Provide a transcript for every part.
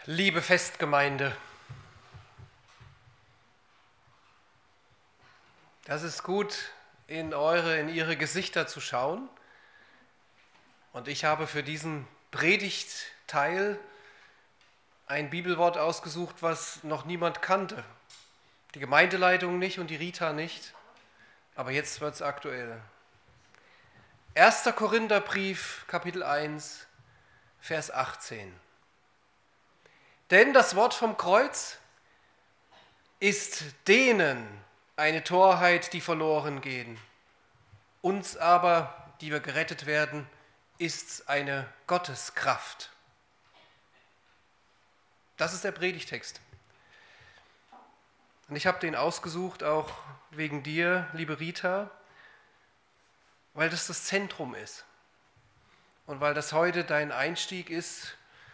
Liebe Festgemeinde, das ist gut, in Ihre Gesichter zu schauen. Und ich habe für diesen Predigtteil ein Bibelwort ausgesucht, was noch niemand kannte. Die Gemeindeleitung nicht und die Rita nicht, aber jetzt wird es aktuell. 1. Korintherbrief, Kapitel 1, Vers 18. Denn das Wort vom Kreuz ist denen eine Torheit, die verloren gehen. Uns aber, die wir gerettet werden, ist's eine Gotteskraft. Das ist der Predigtext. Und ich habe den ausgesucht, auch wegen dir, liebe Rita, weil das Zentrum ist. Und weil das heute dein Einstieg ist,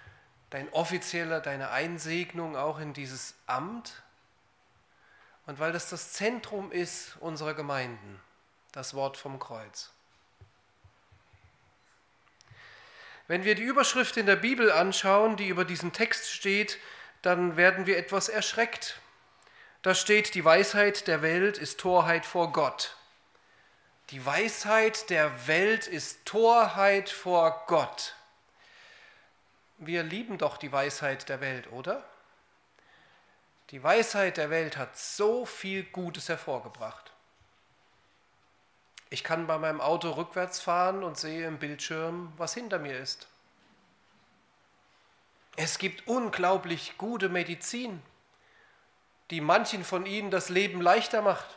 deine Einsegnung auch in dieses Amt. Und weil das Zentrum ist unserer Gemeinden, das Wort vom Kreuz. Wenn wir die Überschrift in der Bibel anschauen, die über diesem Text steht, dann werden wir etwas erschreckt. Da steht, die Weisheit der Welt ist Torheit vor Gott. Die Weisheit der Welt ist Torheit vor Gott. Wir lieben doch die Weisheit der Welt, oder? Die Weisheit der Welt hat so viel Gutes hervorgebracht. Ich kann bei meinem Auto rückwärts fahren und sehe im Bildschirm, was hinter mir ist. Es gibt unglaublich gute Medizin, die manchen von Ihnen das Leben leichter macht.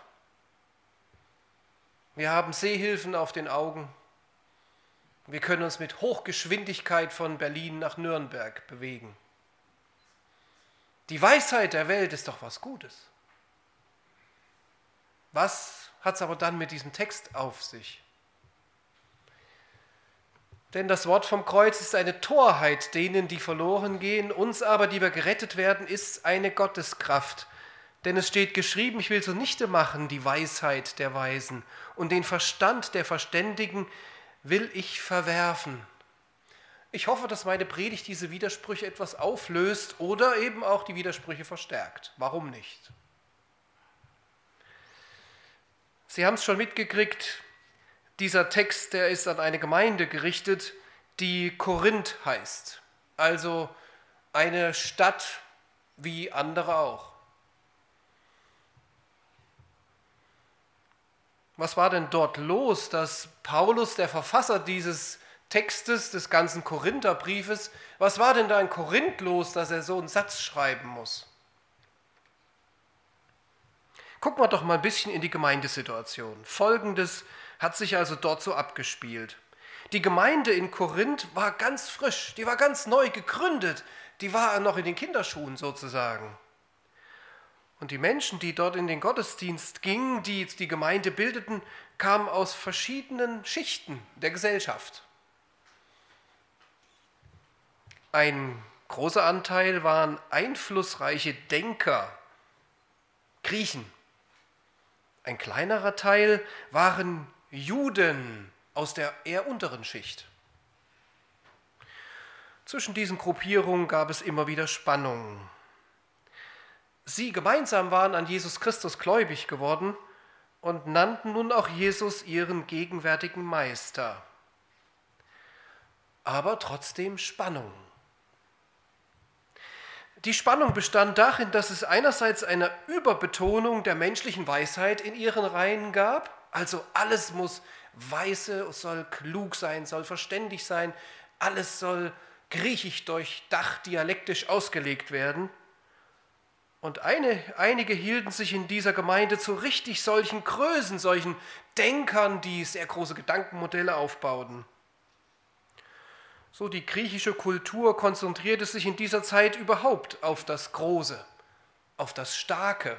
Wir haben Sehhilfen auf den Augen. Wir können uns mit Hochgeschwindigkeit von Berlin nach Nürnberg bewegen. Die Weisheit der Welt ist doch was Gutes. Was hat es aber dann mit diesem Text auf sich? Denn das Wort vom Kreuz ist eine Torheit denen, die verloren gehen. Uns aber, die wir gerettet werden, ist eine Gotteskraft. Denn es steht geschrieben, ich will zunichte machen die Weisheit der Weisen und den Verstand der Verständigen will ich verwerfen. Ich hoffe, dass meine Predigt diese Widersprüche etwas auflöst oder eben auch die Widersprüche verstärkt. Warum nicht? Sie haben es schon mitgekriegt, dieser Text, der ist an eine Gemeinde gerichtet, die Korinth heißt. Also eine Stadt wie andere auch. Was war denn dort los, dass Paulus, der Verfasser dieses Textes, des ganzen Korintherbriefes, was war denn da in Korinth los, dass er so einen Satz schreiben muss? Gucken wir doch mal ein bisschen in die Gemeindesituation. Folgendes hat sich also dort so abgespielt. Die Gemeinde in Korinth war ganz frisch, die war ganz neu gegründet, die war noch in den Kinderschuhen sozusagen. Und die Menschen, die dort in den Gottesdienst gingen, die die Gemeinde bildeten, kamen aus verschiedenen Schichten der Gesellschaft. Ein großer Anteil waren einflussreiche Denker, Griechen. Ein kleinerer Teil waren Juden aus der eher unteren Schicht. Zwischen diesen Gruppierungen gab es immer wieder Spannungen. Sie gemeinsam waren an Jesus Christus gläubig geworden und nannten nun auch Jesus ihren gegenwärtigen Meister. Aber trotzdem Spannung. Die Spannung bestand darin, dass es einerseits eine Überbetonung der menschlichen Weisheit in ihren Reihen gab, also alles muss weise, soll klug sein, soll verständig sein, alles soll griechisch durchdacht, dialektisch ausgelegt werden. Und einige hielten sich in dieser Gemeinde zu richtig solchen Größen, solchen Denkern, die sehr große Gedankenmodelle aufbauten. So die griechische Kultur konzentrierte sich in dieser Zeit überhaupt auf das Große, auf das Starke.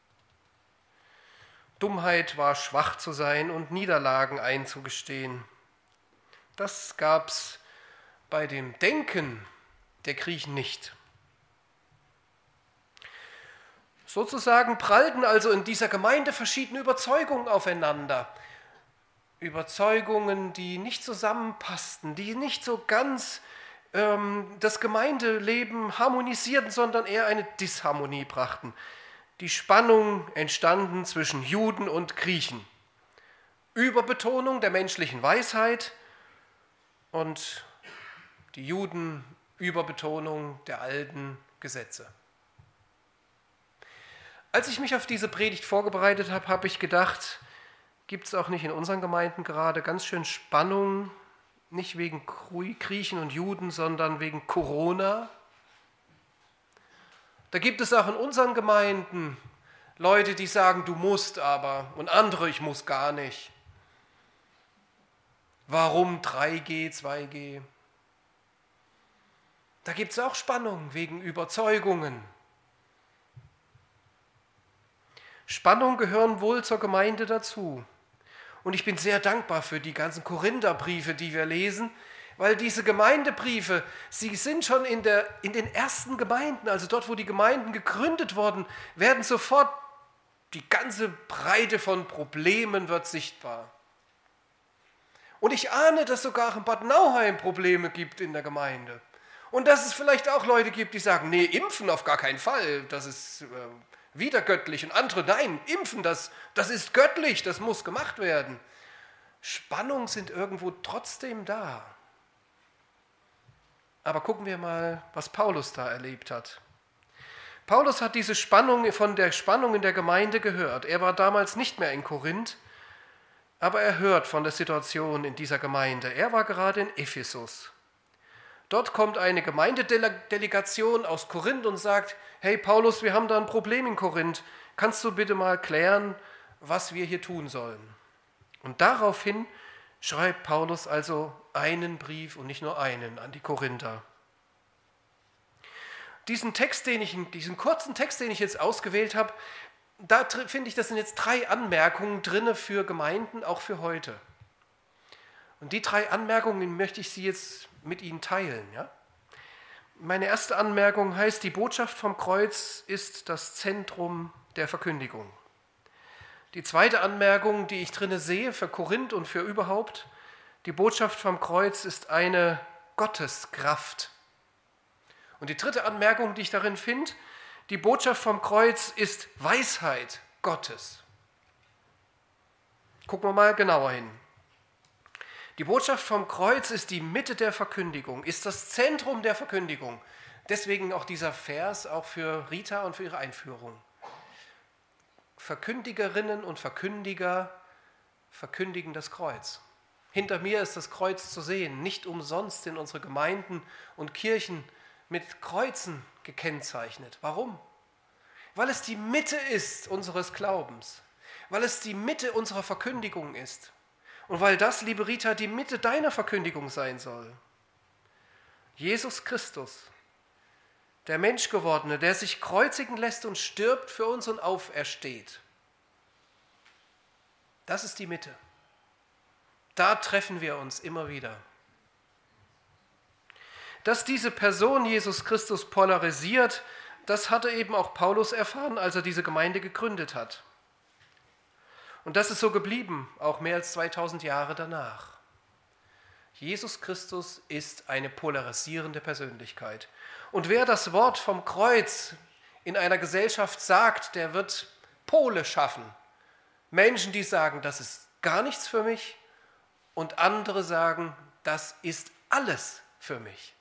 Dummheit war schwach zu sein und Niederlagen einzugestehen. Das gab's bei dem Denken der Griechen nicht. Sozusagen prallten also in dieser Gemeinde verschiedene Überzeugungen aufeinander. Überzeugungen, die nicht zusammenpassten, die nicht so ganz das Gemeindeleben harmonisierten, sondern eher eine Disharmonie brachten. Die Spannung entstanden zwischen Juden und Griechen. Überbetonung der menschlichen Weisheit und die Juden Überbetonung der alten Gesetze. Als ich mich auf diese Predigt vorbereitet habe, habe ich gedacht, gibt es auch nicht in unseren Gemeinden gerade ganz schön Spannung, nicht wegen Griechen und Juden, sondern wegen Corona. Da gibt es auch in unseren Gemeinden Leute, die sagen, du musst aber, und andere, ich muss gar nicht. Warum 3G, 2G? Da gibt es auch Spannung wegen Überzeugungen. Spannung gehören wohl zur Gemeinde dazu. Und ich bin sehr dankbar für die ganzen Korintherbriefe, die wir lesen, weil diese Gemeindebriefe, sie sind schon in den ersten Gemeinden, also dort, wo die Gemeinden gegründet wurden, werden sofort die ganze Breite von Problemen wird sichtbar. Und ich ahne, dass sogar in Bad Nauheim Probleme gibt in der Gemeinde. Und dass es vielleicht auch Leute gibt, die sagen, nee, impfen auf gar keinen Fall, das ist wieder göttlich. Und andere, nein, impfen, das ist göttlich, das muss gemacht werden. Spannungen sind irgendwo trotzdem da. Aber gucken wir mal, was Paulus da erlebt hat. Paulus hat diese Spannung von der Spannung in der Gemeinde gehört. Er war damals nicht mehr in Korinth, aber er hört von der Situation in dieser Gemeinde. Er war gerade in Ephesus. Dort kommt eine Gemeindedelegation aus Korinth und sagt, hey Paulus, wir haben da ein Problem in Korinth. Kannst du bitte mal klären, was wir hier tun sollen? Und daraufhin schreibt Paulus also einen Brief und nicht nur einen an die Korinther. Diesen kurzen Text, den ich jetzt ausgewählt habe, da finde ich, das sind jetzt 3 Anmerkungen drin für Gemeinden, auch für heute. Und die 3 Anmerkungen möchte ich Sie jetzt mit Ihnen teilen. Ja? Meine erste Anmerkung heißt, die Botschaft vom Kreuz ist das Zentrum der Verkündigung. Die zweite Anmerkung, die ich drinne sehe für Korinth und für überhaupt, die Botschaft vom Kreuz ist eine Gotteskraft. Und die dritte Anmerkung, die ich darin finde, die Botschaft vom Kreuz ist Weisheit Gottes. Gucken wir mal genauer hin. Die Botschaft vom Kreuz ist die Mitte der Verkündigung, ist das Zentrum der Verkündigung. Deswegen auch dieser Vers, auch für Rita und für ihre Einführung. Verkündigerinnen und Verkündiger verkündigen das Kreuz. Hinter mir ist das Kreuz zu sehen. Nicht umsonst sind unsere Gemeinden und Kirchen mit Kreuzen gekennzeichnet. Warum? Weil es die Mitte ist unseres Glaubens. Weil es die Mitte unserer Verkündigung ist. Und weil das, liebe Rita, die Mitte deiner Verkündigung sein soll. Jesus Christus, der Menschgewordene, der sich kreuzigen lässt und stirbt für uns und aufersteht. Das ist die Mitte. Da treffen wir uns immer wieder. Dass diese Person Jesus Christus polarisiert, das hatte eben auch Paulus erfahren, als er diese Gemeinde gegründet hat. Und das ist so geblieben, auch mehr als 2000 Jahre danach. Jesus Christus ist eine polarisierende Persönlichkeit. Und wer das Wort vom Kreuz in einer Gesellschaft sagt, der wird Pole schaffen. Menschen, die sagen, das ist gar nichts für mich, und andere sagen, das ist alles für mich.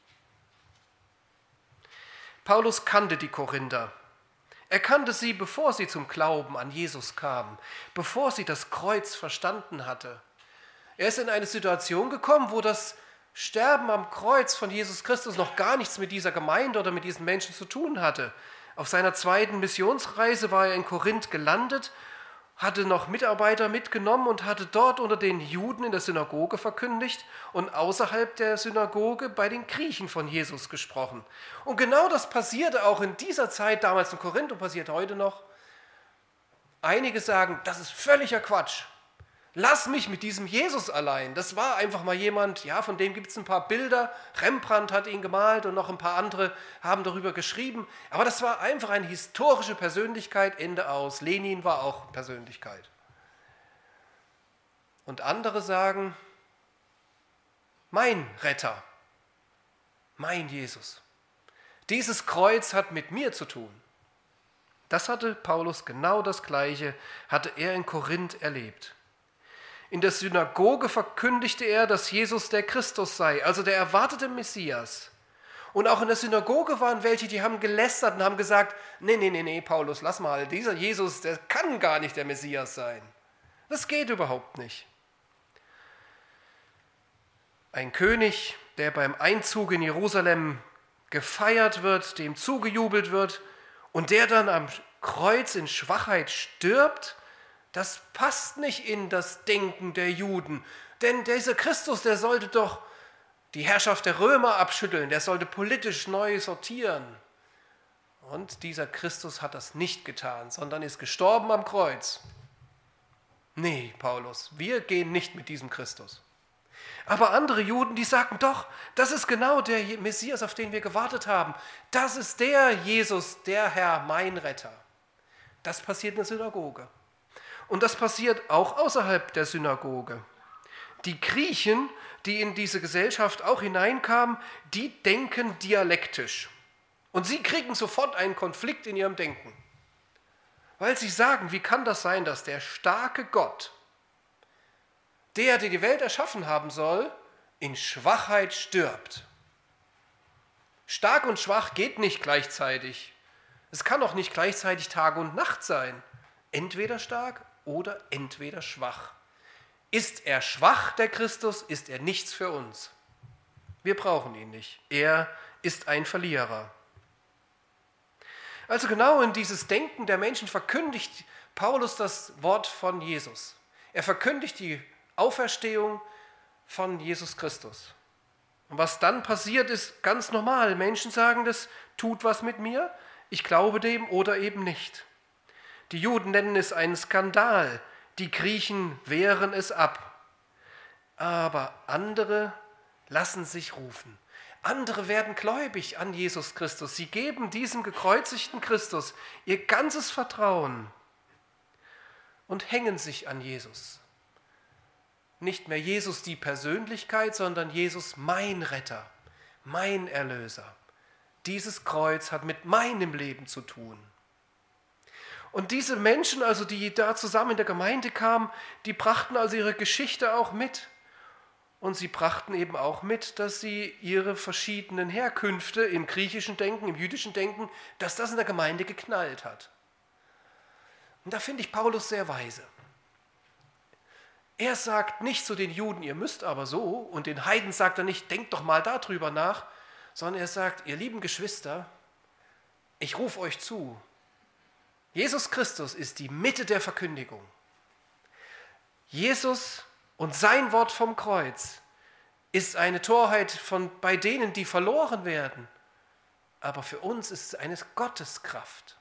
Paulus kannte die Korinther. Er kannte sie, bevor sie zum Glauben an Jesus kamen, bevor sie das Kreuz verstanden hatte. Er ist in eine Situation gekommen, wo das Sterben am Kreuz von Jesus Christus noch gar nichts mit dieser Gemeinde oder mit diesen Menschen zu tun hatte. Auf seiner zweiten Missionsreise war er in Korinth gelandet, hatte noch Mitarbeiter mitgenommen und hatte dort unter den Juden in der Synagoge verkündigt und außerhalb der Synagoge bei den Griechen von Jesus gesprochen. Und genau das passierte auch in dieser Zeit, damals in Korinth, und passiert heute noch. Einige sagen, das ist völliger Quatsch. Lass mich mit diesem Jesus allein. Das war einfach mal jemand, ja, von dem gibt es ein paar Bilder. Rembrandt hat ihn gemalt und noch ein paar andere haben darüber geschrieben. Aber das war einfach eine historische Persönlichkeit, Ende aus. Lenin war auch Persönlichkeit. Und andere sagen, mein Retter, mein Jesus. Dieses Kreuz hat mit mir zu tun. Das hatte Paulus, genau das Gleiche hatte er in Korinth erlebt. In der Synagoge verkündigte er, dass Jesus der Christus sei, also der erwartete Messias. Und auch in der Synagoge waren welche, die haben gelästert und haben gesagt, nee, Paulus, lass mal, dieser Jesus, der kann gar nicht der Messias sein. Das geht überhaupt nicht. Ein König, der beim Einzug in Jerusalem gefeiert wird, dem zugejubelt wird und der dann am Kreuz in Schwachheit stirbt, das passt nicht in das Denken der Juden. Denn dieser Christus, der sollte doch die Herrschaft der Römer abschütteln, der sollte politisch neu sortieren. Und dieser Christus hat das nicht getan, sondern ist gestorben am Kreuz. Nee, Paulus, wir gehen nicht mit diesem Christus. Aber andere Juden, die sagten doch, das ist genau der Messias, auf den wir gewartet haben. Das ist der Jesus, der Herr, mein Retter. Das passiert in der Synagoge. Und das passiert auch außerhalb der Synagoge. Die Griechen, die in diese Gesellschaft auch hineinkamen, die denken dialektisch. Und sie kriegen sofort einen Konflikt in ihrem Denken. Weil sie sagen, wie kann das sein, dass der starke Gott, der die Welt erschaffen haben soll, in Schwachheit stirbt? Stark und schwach geht nicht gleichzeitig. Es kann auch nicht gleichzeitig Tag und Nacht sein. Entweder stark oder entweder schwach. Ist er schwach, der Christus, ist er nichts für uns. Wir brauchen ihn nicht. Er ist ein Verlierer. Also genau in dieses Denken der Menschen verkündigt Paulus das Wort von Jesus. Er verkündigt die Auferstehung von Jesus Christus. Und was dann passiert, ist ganz normal. Menschen sagen, das tut was mit mir, ich glaube dem oder eben nicht. Die Juden nennen es einen Skandal, die Griechen wehren es ab. Aber andere lassen sich rufen. Andere werden gläubig an Jesus Christus. Sie geben diesem gekreuzigten Christus ihr ganzes Vertrauen und hängen sich an Jesus. Nicht mehr Jesus die Persönlichkeit, sondern Jesus mein Retter, mein Erlöser. Dieses Kreuz hat mit meinem Leben zu tun. Und diese Menschen, also die da zusammen in der Gemeinde kamen, die brachten also ihre Geschichte auch mit. Und sie brachten eben auch mit, dass sie ihre verschiedenen Herkünfte im griechischen Denken, im jüdischen Denken, dass das in der Gemeinde geknallt hat. Und da finde ich Paulus sehr weise. Er sagt nicht zu den Juden, ihr müsst aber so, und den Heiden sagt er nicht, denkt doch mal darüber nach, sondern er sagt, ihr lieben Geschwister, ich rufe euch zu. Jesus Christus ist die Mitte der Verkündigung. Jesus und sein Wort vom Kreuz ist eine Torheit bei denen, die verloren werden. Aber für uns ist es eine Gotteskraft.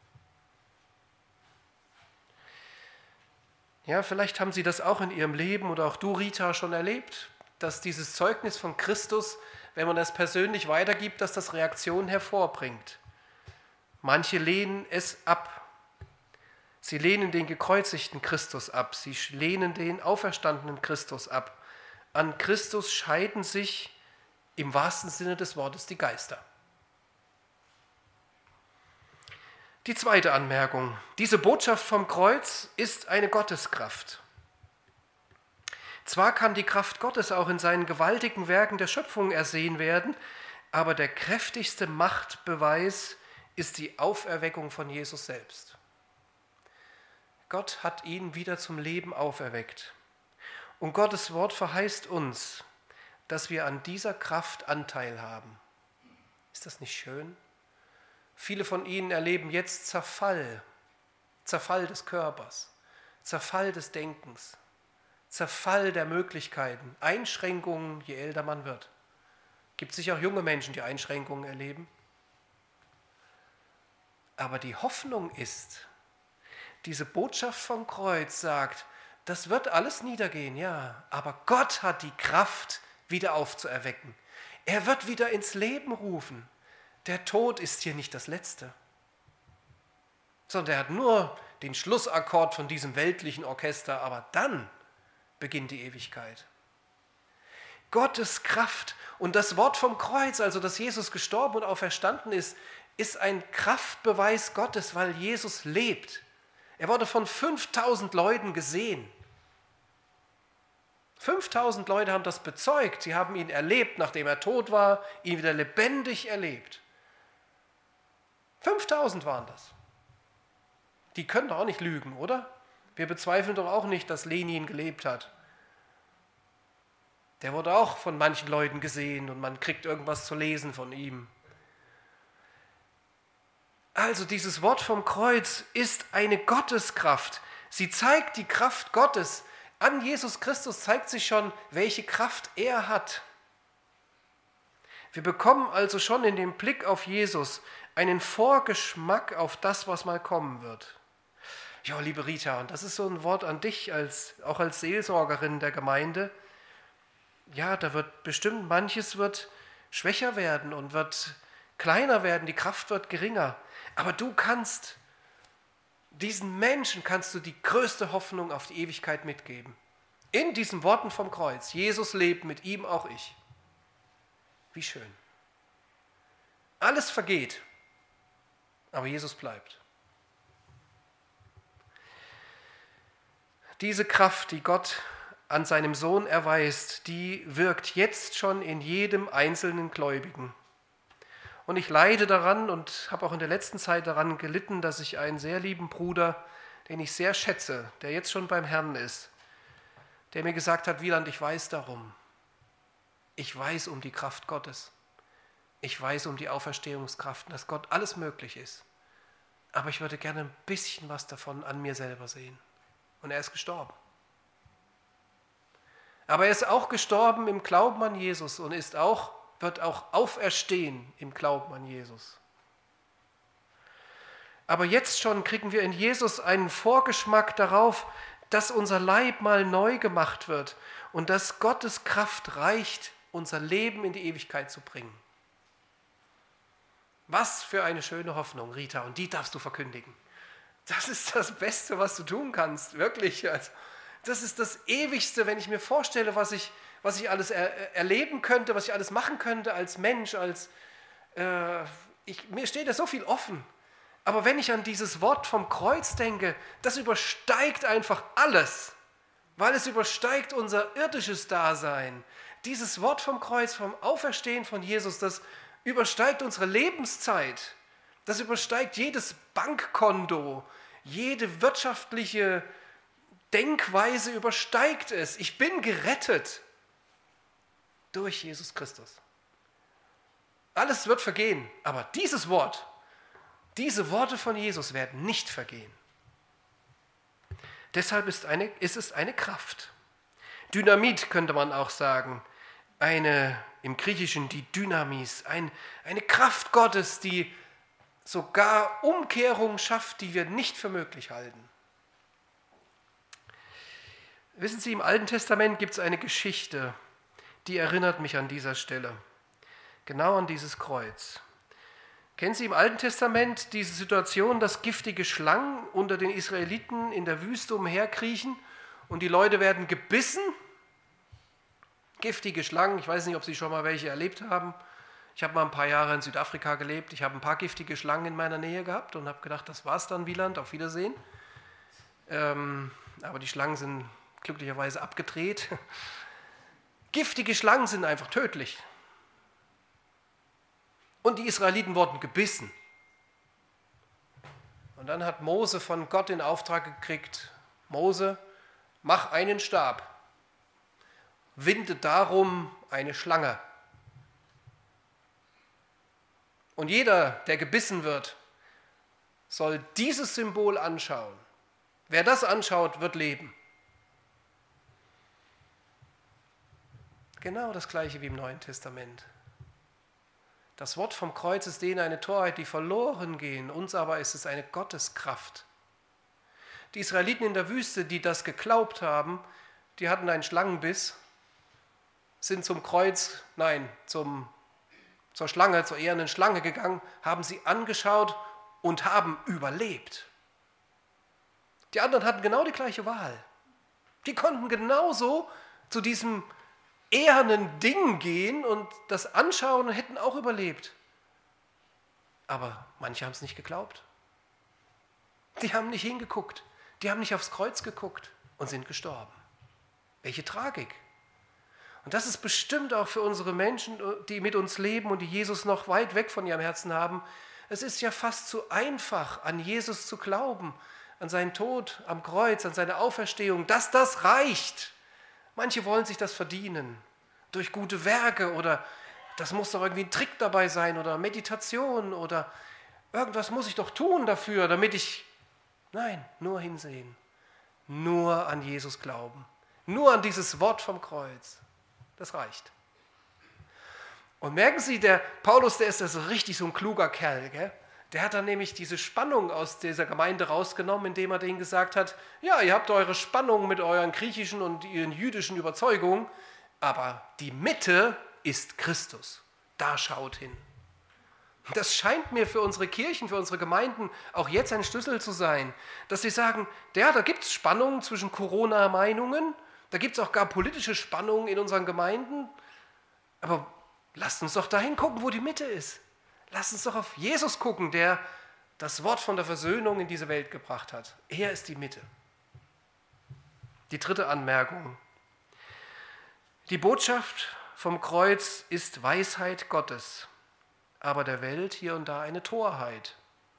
Ja, vielleicht haben Sie das auch in Ihrem Leben oder auch du, Rita, schon erlebt, dass dieses Zeugnis von Christus, wenn man das persönlich weitergibt, dass das Reaktionen hervorbringt. Manche lehnen es ab. Sie lehnen den gekreuzigten Christus ab. Sie lehnen den auferstandenen Christus ab. An Christus scheiden sich im wahrsten Sinne des Wortes die Geister. Die zweite Anmerkung. Diese Botschaft vom Kreuz ist eine Gotteskraft. Zwar kann die Kraft Gottes auch in seinen gewaltigen Werken der Schöpfung ersehen werden, aber der kräftigste Machtbeweis ist die Auferweckung von Jesus selbst. Gott hat ihn wieder zum Leben auferweckt. Und Gottes Wort verheißt uns, dass wir an dieser Kraft Anteil haben. Ist das nicht schön? Viele von ihnen erleben jetzt Zerfall des Körpers, Zerfall des Denkens, Zerfall der Möglichkeiten, Einschränkungen, je älter man wird. Gibt sicher auch junge Menschen, die Einschränkungen erleben. Aber die Hoffnung ist, diese Botschaft vom Kreuz sagt, das wird alles niedergehen, ja, aber Gott hat die Kraft, wieder aufzuerwecken. Er wird wieder ins Leben rufen. Der Tod ist hier nicht das Letzte, sondern er hat nur den Schlussakkord von diesem weltlichen Orchester, aber dann beginnt die Ewigkeit. Gottes Kraft. Und das Wort vom Kreuz, also dass Jesus gestorben und auferstanden ist, ist ein Kraftbeweis Gottes, weil Jesus lebt. Er wurde von 5000 Leuten gesehen. 5000 Leute haben das bezeugt. Sie haben ihn erlebt, nachdem er tot war, ihn wieder lebendig erlebt. 5000 waren das. Die können doch auch nicht lügen, oder? Wir bezweifeln doch auch nicht, dass Lenin gelebt hat. Der wurde auch von manchen Leuten gesehen und man kriegt irgendwas zu lesen von ihm. Also dieses Wort vom Kreuz ist eine Gotteskraft. Sie zeigt die Kraft Gottes. An Jesus Christus zeigt sich schon, welche Kraft er hat. Wir bekommen also schon in dem Blick auf Jesus einen Vorgeschmack auf das, was mal kommen wird. Ja, liebe Rita, und das ist so ein Wort an dich, auch als Seelsorgerin der Gemeinde. Ja, da wird bestimmt manches wird schwächer werden und wird kleiner werden, die Kraft wird geringer. Aber diesen Menschen kannst du die größte Hoffnung auf die Ewigkeit mitgeben. In diesen Worten vom Kreuz. Jesus lebt, mit ihm auch ich. Wie schön. Alles vergeht, aber Jesus bleibt. Diese Kraft, die Gott an seinem Sohn erweist, die wirkt jetzt schon in jedem einzelnen Gläubigen. Und ich leide daran und habe auch in der letzten Zeit daran gelitten, dass ich einen sehr lieben Bruder, den ich sehr schätze, der jetzt schon beim Herrn ist, der mir gesagt hat, Wieland, ich weiß darum. Ich weiß um die Kraft Gottes. Ich weiß um die Auferstehungskraft, dass Gott alles möglich ist. Aber ich würde gerne ein bisschen was davon an mir selber sehen. Und er ist gestorben. Aber er ist auch gestorben im Glauben an Jesus und wird auch auferstehen im Glauben an Jesus. Aber jetzt schon kriegen wir in Jesus einen Vorgeschmack darauf, dass unser Leib mal neu gemacht wird und dass Gottes Kraft reicht, unser Leben in die Ewigkeit zu bringen. Was für eine schöne Hoffnung, Rita, und die darfst du verkündigen. Das ist das Beste, was du tun kannst, wirklich. Das ist das Ewigste, wenn ich mir vorstelle, was ich alles erleben könnte, was ich alles machen könnte als Mensch, mir steht da so viel offen. Aber wenn ich an dieses Wort vom Kreuz denke, das übersteigt einfach alles, weil es übersteigt unser irdisches Dasein. Dieses Wort vom Kreuz, vom Auferstehen von Jesus, das übersteigt unsere Lebenszeit. Das übersteigt jedes Bankkonto, jede wirtschaftliche Denkweise übersteigt es. Ich bin gerettet durch Jesus Christus. Alles wird vergehen, aber diese Worte von Jesus werden nicht vergehen. Deshalb ist es eine Kraft. Dynamit könnte man auch sagen. Im Griechischen die Dynamis, eine Kraft Gottes, die sogar Umkehrungen schafft, die wir nicht für möglich halten. Wissen Sie, im Alten Testament gibt es eine Geschichte, die erinnert mich an dieser Stelle, genau an dieses Kreuz. Kennen Sie im Alten Testament diese Situation, dass giftige Schlangen unter den Israeliten in der Wüste umherkriechen und die Leute werden gebissen? Giftige Schlangen, ich weiß nicht, ob Sie schon mal welche erlebt haben. Ich habe mal ein paar Jahre in Südafrika gelebt. Ich habe ein paar giftige Schlangen in meiner Nähe gehabt und habe gedacht, das war's dann, Wieland, auf Wiedersehen. Aber die Schlangen sind glücklicherweise abgedreht. Giftige Schlangen sind einfach tödlich. Und die Israeliten wurden gebissen. Und dann hat Mose von Gott den Auftrag gekriegt, Mose, mach einen Stab, winde darum eine Schlange. Und jeder, der gebissen wird, soll dieses Symbol anschauen. Wer das anschaut, wird leben. Genau das Gleiche wie im Neuen Testament. Das Wort vom Kreuz ist denen eine Torheit, die verloren gehen. Uns aber ist es eine Gotteskraft. Die Israeliten in der Wüste, die das geglaubt haben, die hatten einen Schlangenbiss, sind zur Schlange, zur ehernen Schlange gegangen, haben sie angeschaut und haben überlebt. Die anderen hatten genau die gleiche Wahl. Die konnten genauso zu diesem ehernen Ding gehen und das anschauen und hätten auch überlebt. Aber manche haben es nicht geglaubt. Die haben nicht hingeguckt, die haben nicht aufs Kreuz geguckt und sind gestorben. Welche Tragik. Und das ist bestimmt auch für unsere Menschen, die mit uns leben und die Jesus noch weit weg von ihrem Herzen haben. Es ist ja fast zu einfach, an Jesus zu glauben, an seinen Tod am Kreuz, an seine Auferstehung, dass das reicht. Manche wollen sich das verdienen durch gute Werke oder das muss doch irgendwie ein Trick dabei sein oder Meditation oder irgendwas muss ich doch tun dafür, damit ich... Nein, nur hinsehen, nur an Jesus glauben, nur an dieses Wort vom Kreuz. Das reicht. Und merken Sie, der Paulus, der ist ja so richtig so ein kluger Kerl, gell? Der hat dann nämlich diese Spannung aus dieser Gemeinde rausgenommen, indem er denen gesagt hat, ja, ihr habt eure Spannung mit euren griechischen und ihren jüdischen Überzeugungen, aber die Mitte ist Christus. Da schaut hin. Das scheint mir für unsere Kirchen, für unsere Gemeinden auch jetzt ein Schlüssel zu sein, dass sie sagen, ja, da gibt es Spannungen zwischen Corona-Meinungen, da gibt es auch gar politische Spannungen in unseren Gemeinden, aber lasst uns doch dahin gucken, wo die Mitte ist. Lasst uns doch auf Jesus gucken, der das Wort von der Versöhnung in diese Welt gebracht hat. Er ist die Mitte. Die dritte Anmerkung. Die Botschaft vom Kreuz ist Weisheit Gottes, aber der Welt hier und da eine Torheit.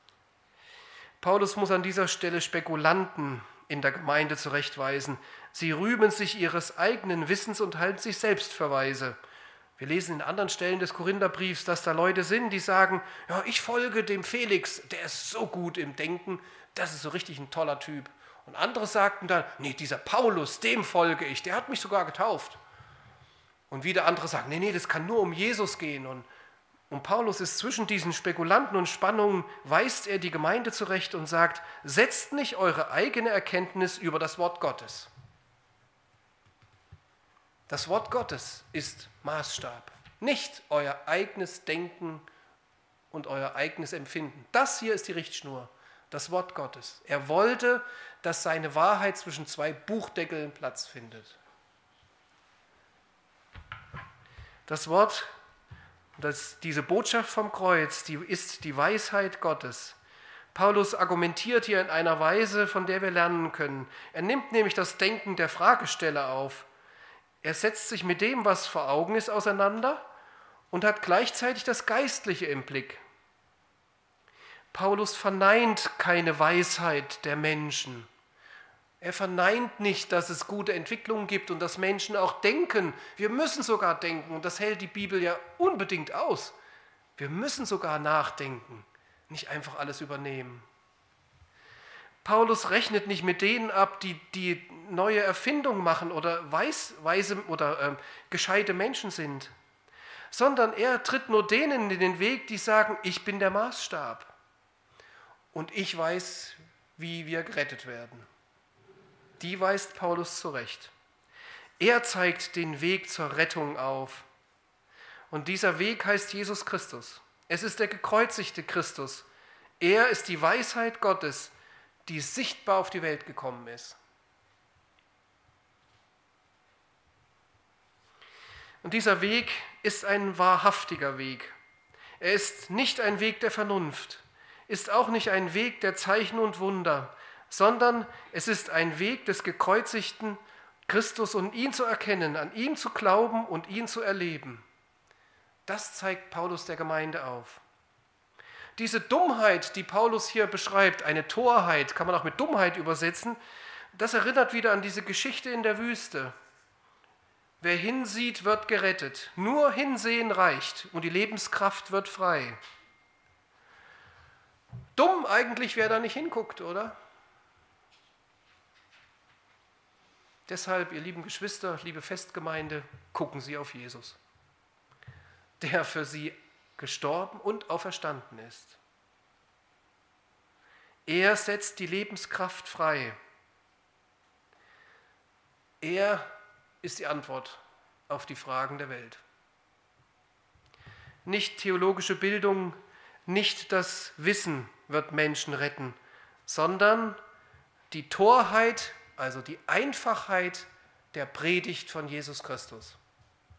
Paulus muss an dieser Stelle Spekulanten in der Gemeinde zurechtweisen. Sie rühmen sich ihres eigenen Wissens und halten sich selbst für weise. Wir lesen in anderen Stellen des Korintherbriefs, dass da Leute sind, die sagen, ja, ich folge dem Felix, der ist so gut im Denken, das ist so richtig ein toller Typ. Und andere sagten dann, nee, dieser Paulus, dem folge ich, der hat mich sogar getauft. Und wieder andere sagen, nee, das kann nur um Jesus gehen. Und Paulus ist zwischen diesen Spekulanten und Spannungen, weist er die Gemeinde zurecht und sagt, setzt nicht eure eigene Erkenntnis über das Wort Gottes. Das Wort Gottes ist Maßstab, nicht euer eigenes Denken und euer eigenes Empfinden. Das hier ist die Richtschnur, das Wort Gottes. Er wollte, dass seine Wahrheit zwischen zwei Buchdeckeln Platz findet. Das Wort, diese Botschaft vom Kreuz, die ist die Weisheit Gottes. Paulus argumentiert hier in einer Weise, von der wir lernen können. Er nimmt nämlich das Denken der Fragesteller auf. Er setzt sich mit dem, was vor Augen ist, auseinander und hat gleichzeitig das Geistliche im Blick. Paulus verneint keine Weisheit der Menschen. Er verneint nicht, dass es gute Entwicklungen gibt und dass Menschen auch denken. Wir müssen sogar denken und das hält die Bibel ja unbedingt aus. Wir müssen sogar nachdenken, nicht einfach alles übernehmen. Paulus rechnet nicht mit denen ab, die neue Erfindungen machen oder weise oder gescheite Menschen sind, sondern er tritt nur denen in den Weg, die sagen, ich bin der Maßstab und ich weiß, wie wir gerettet werden. Die weist Paulus zurecht. Er zeigt den Weg zur Rettung auf. Und dieser Weg heißt Jesus Christus. Es ist der gekreuzigte Christus. Er ist die Weisheit Gottes, die sichtbar auf die Welt gekommen ist. Und dieser Weg ist ein wahrhaftiger Weg. Er ist nicht ein Weg der Vernunft, ist auch nicht ein Weg der Zeichen und Wunder, sondern es ist ein Weg des gekreuzigten Christus und ihn zu erkennen, an ihn zu glauben und ihn zu erleben. Das zeigt Paulus der Gemeinde auf. Diese Dummheit, die Paulus hier beschreibt, eine Torheit, kann man auch mit Dummheit übersetzen, das erinnert wieder an diese Geschichte in der Wüste. Wer hinsieht, wird gerettet. Nur hinsehen reicht und die Lebenskraft wird frei. Dumm eigentlich, wer da nicht hinguckt, oder? Deshalb, ihr lieben Geschwister, liebe Festgemeinde, gucken Sie auf Jesus, der für Sie gestorben und auferstanden ist. Er setzt die Lebenskraft frei. Er ist die Antwort auf die Fragen der Welt. Nicht theologische Bildung, nicht das Wissen wird Menschen retten, sondern die Torheit, also die Einfachheit der Predigt von Jesus Christus.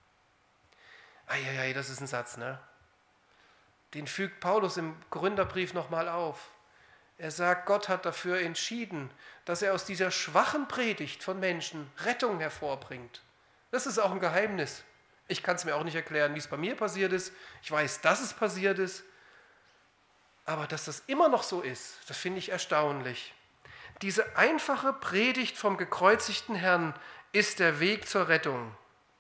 Eieiei, das ist ein Satz, ne? Den fügt Paulus im Korintherbrief nochmal auf. Er sagt, Gott hat dafür entschieden, dass er aus dieser schwachen Predigt von Menschen Rettung hervorbringt. Das ist auch ein Geheimnis. Ich kann es mir auch nicht erklären, wie es bei mir passiert ist. Ich weiß, dass es passiert ist. Aber dass das immer noch so ist, das finde ich erstaunlich. Diese einfache Predigt vom gekreuzigten Herrn ist der Weg zur Rettung.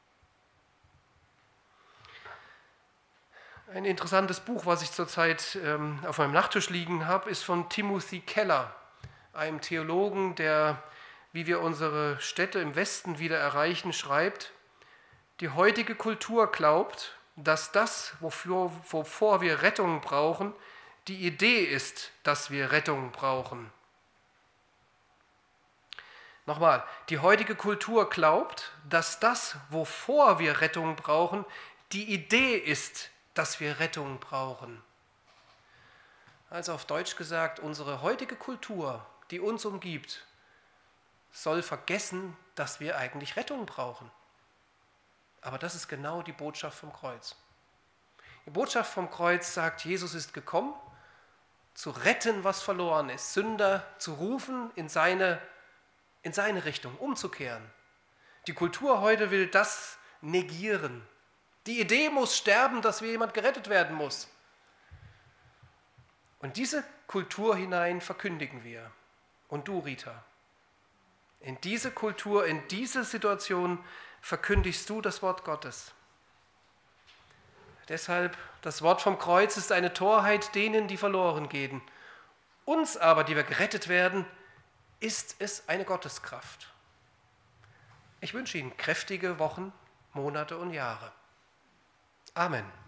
Ein interessantes Buch, was ich zurzeit auf meinem Nachttisch liegen habe, ist von Timothy Keller, einem Theologen, der, wie wir unsere Städte im Westen wieder erreichen, schreibt: Die heutige Kultur glaubt, dass das, wovor wir Rettung brauchen, die Idee ist, dass wir Rettung brauchen. Nochmal, die heutige Kultur glaubt, dass das, wovor wir Rettung brauchen, die Idee ist, dass wir Rettung brauchen. Also auf Deutsch gesagt, unsere heutige Kultur, die uns umgibt, soll vergessen, dass wir eigentlich Rettung brauchen. Aber das ist genau die Botschaft vom Kreuz. Die Botschaft vom Kreuz sagt, Jesus ist gekommen, zu retten, was verloren ist, Sünder zu rufen, in seine Richtung umzukehren. Die Kultur heute will das negieren. Die Idee muss sterben, dass jemand gerettet werden muss. Und diese Kultur hinein verkündigen wir. Und du, Rita, in diese Kultur, in diese Situation verkündigst du das Wort Gottes. Deshalb, das Wort vom Kreuz ist eine Torheit denen, die verloren gehen. Uns aber, die wir gerettet werden, ist es eine Gotteskraft. Ich wünsche Ihnen kräftige Wochen, Monate und Jahre. Amen.